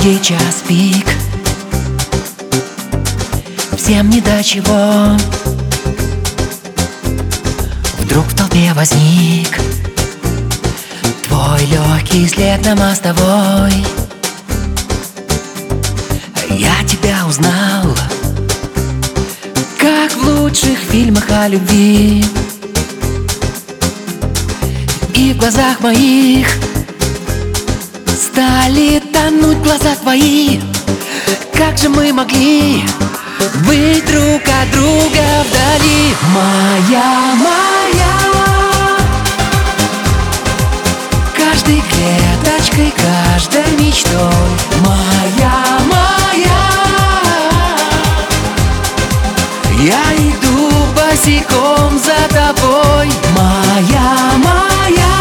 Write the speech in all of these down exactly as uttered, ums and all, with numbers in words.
городе час пик, всем не до чего. Вдруг в толпе возник твой легкий след на мостовой. Я тебя узнал, как в лучших фильмах о любви. И в глазах моих стали тонуть глаза твои. Как же мы могли быть друг от друга вдали? Моя, моя, каждой клеточкой, каждой мечтой. Моя, моя, я иду босиком за тобой. Моя, моя,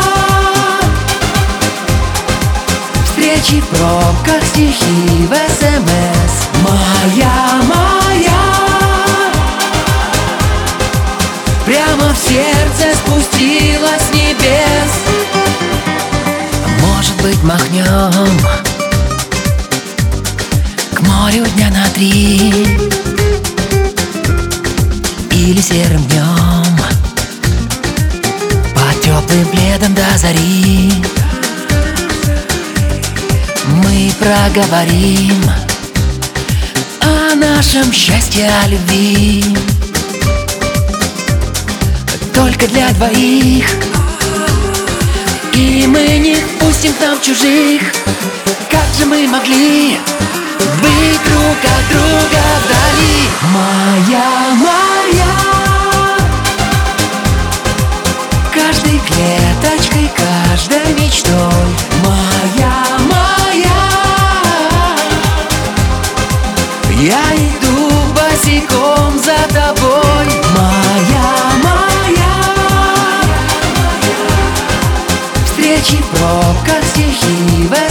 встречи в пробках, стихи в эс эм эс. Моя, моя, прямо в сердце спустилась с небес. Может быть, махнем к морю дня на три, или серым днем под теплым пледом до зари мы проговорим о нашем счастье, о любви. Только для двоих, и мы не пустим к нам чужих. Как же мы могли быть друг от друга вдали? Моя, моя, каждой клеточкой, каждой мечтой. Моя, моя, я иду босиком за тобой. Моя, моя, встречи в пробках, стихи в